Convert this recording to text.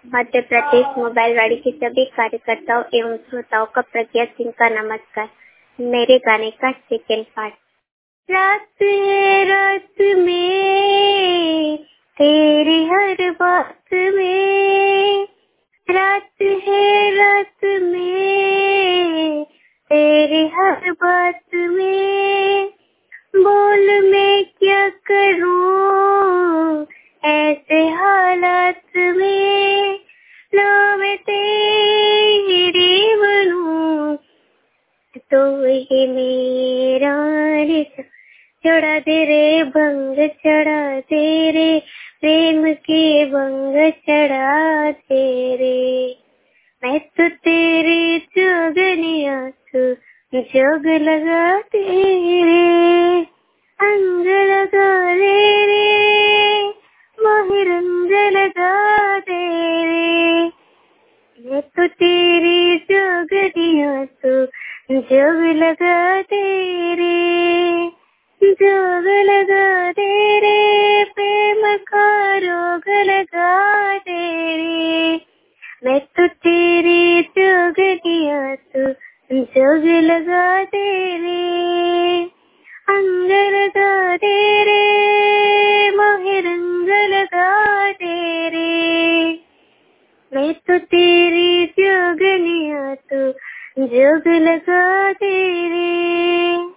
Madhya Pradesh mobile वाड़ी के सभी कार्यकर्ताओं एवं श्रोताओं का प्रज्ञा सिंह का नमस्कार। मेरे गाने का सेकंड पार्ट। रात है रात में तेरी हर बात में, रात है रात में तेरी हर बात में, बोल मैं क्या करूं ऐसे हालात में, ना मैं तेरी बनूं तो ये मेरा रिश्ता चढ़ा दे रे, भंग चढ़ा दे रे, प्रेम के भंग चढ़ा दे रे। मैं तो तेरी जोगनिया तू जोग लगा दे रे, अंग लगा दे रे, मोहे रंग लगा दे रे। मैं तो तेरी जोगनिया तू जोग लगा दे रे, जोग लगा दे रे, प्रेम का रोग लगा दे रे। मैं तो तेरी जोगनिया तू जोग लगा दे रे, अंग लगा दे रे, मोहे रंग लगा दे रे। मैं तो तेरी जोगनिया तू जोग लगा दे रे।